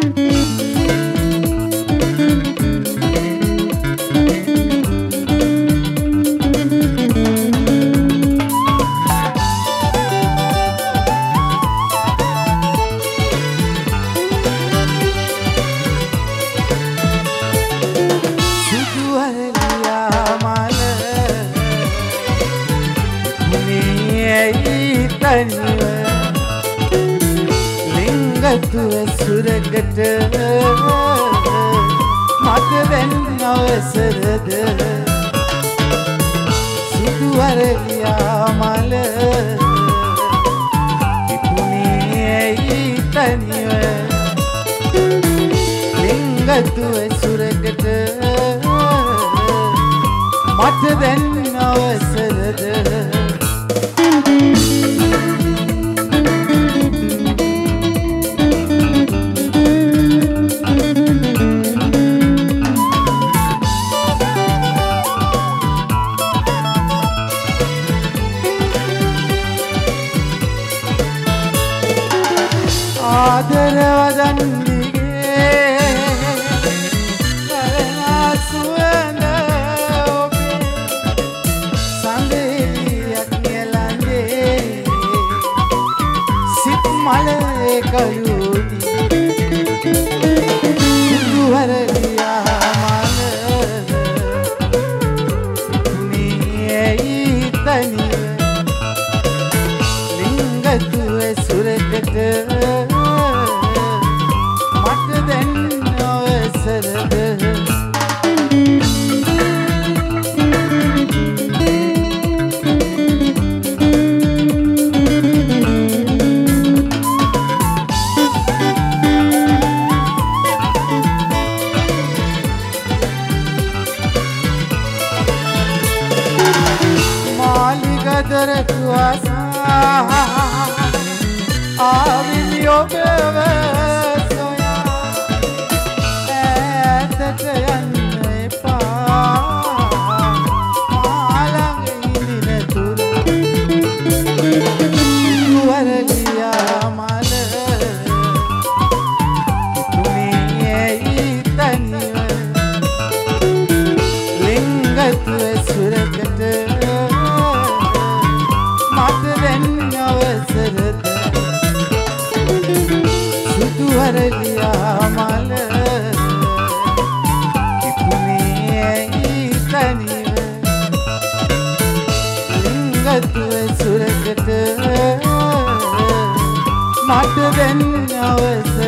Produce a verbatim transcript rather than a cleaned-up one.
ලිංගතුව සුරකට මට වෙන්න අවසරද සුදු අරලියා මල ඉපුණේ ඇයි තනිව ලිංගතුව සුරකට මට වෙන්න අවසරද ආදරවදන්දිගේ කරනා සුවඳ ඔබේ සඳෙලියක් නියලන්නේ සිත් මලේ කයුනි සුදුවරලියා මල ඉපුණේ ඇයි තනිව ලිංගතුව සුරකට ආවිලි ඔබව සොයා ඈතට යන්න එපා මාළඟ ඉඳින තුර වරලියා මල ඉපුණේ ඇයි තනිව ලිංගතුව සුරකට මට වෙන්න අවසරද සුදු අරලියා මල ඉපුණේ ඇයි තනිව ලිංගතුව සුරකට මට වෙන්න අවසරද